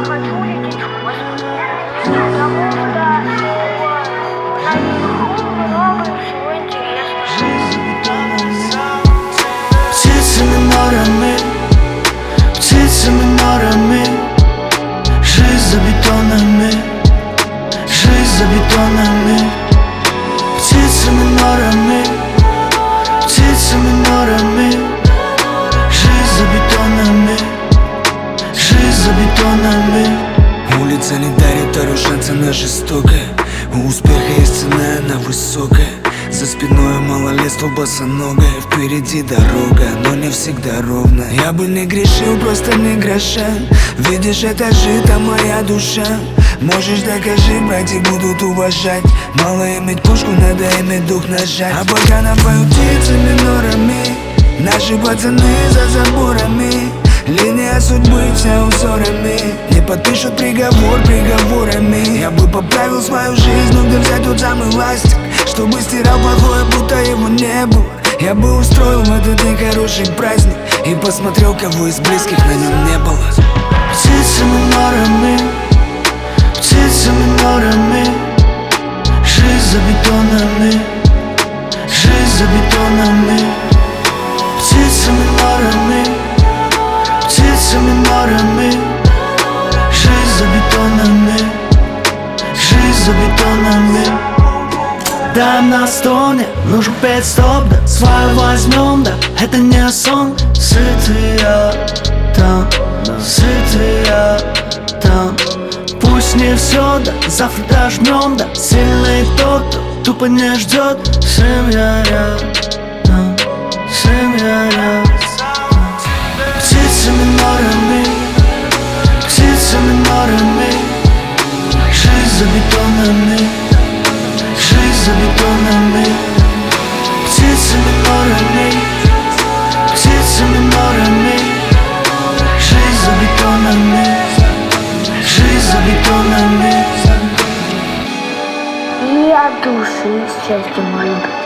хочу лететь в космос, потому что наверху много всего интересного. Птицами норами, жизнь за бетонами, жизнь за бетонами. Птицами норами, жизнь за бетонами, жизнь за бетонами. Улица не дарит второй шанс, она жестокая. У успеха есть цена, она высокая. За спиной малолетство босоногое. Впереди дорога, но не всегда ровно. Я бы не грешил, просто не гроша. Видишь, это жито моя душа. Можешь докажи, братья будут уважать. Мало иметь пушку, надо иметь дух нажать. А пока напоют птицами норами, наши пацаны за заборами. Линия судьбы вся узорами, не подпишут приговор приговорами. Я бы поправил свою жизнь, но где взять тот самый ластик, чтобы стирал плохое, будто его не было. Я бы устроил в этот день хороший праздник и посмотрел, кого из близких на нем не было. Птицами норами, жизнь за бетонами, жизнь за бетонами. Птицами норами, жизнь за бетонами, жизнь за бетонами. Да, на стоне нужен 5 стоп, да, свою возьмем, да, это не сон. Сытые там, пусть не все, да, завтра дожмем, да, сильный тот, кто тупо не ждет. Семья рядом, семья рядом. Птицами норами, жизнь за бетонами, жизнь за бетонами. Птицами норами, жизнь за бетонами, жизнь за бетонами. И от души счастье может быть.